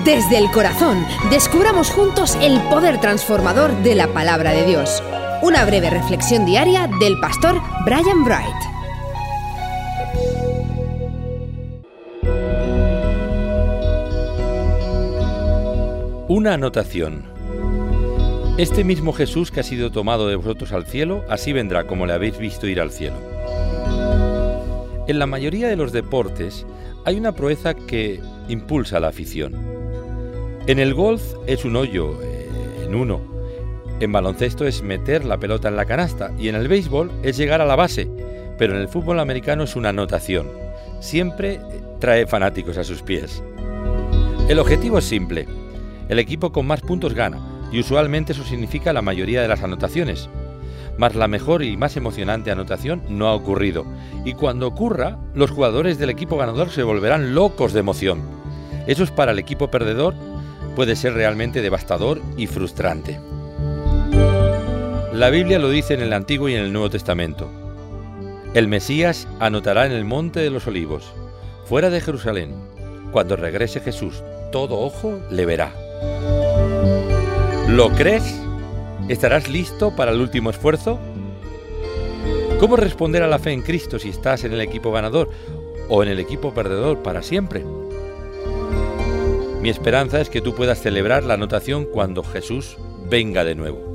Desde el corazón, descubramos juntos el poder transformador de la palabra de Dios. Una breve reflexión diaria del pastor Brian Bright. Una anotación. Este mismo Jesús que ha sido tomado de vosotros al cielo, así vendrá como le habéis visto ir al cielo. En la mayoría de los deportes hay una proeza que impulsa a la afición. En el golf es un hoyo en uno, en baloncesto es meter la pelota en la canasta y en el béisbol es llegar a la base, pero en el fútbol americano es una anotación. Siempre trae fanáticos a sus pies. El objetivo es simple. El equipo con más puntos gana, y usualmente eso significa la mayoría de las anotaciones. Mas la mejor y más emocionante anotación no ha ocurrido, y cuando ocurra, los jugadores del equipo ganador se volverán locos de emoción. Eso es para el equipo perdedor, puede ser realmente devastador y frustrante. La Biblia lo dice en el Antiguo y en el Nuevo Testamento. El Mesías anotará en el Monte de los Olivos, fuera de Jerusalén. Cuando regrese Jesús, todo ojo le verá. ¿Lo crees? ¿Estarás listo para el último esfuerzo? ¿Cómo responder a la fe en Cristo si estás en el equipo ganador o en el equipo perdedor para siempre? Mi esperanza es que tú puedas celebrar la anotación cuando Jesús venga de nuevo.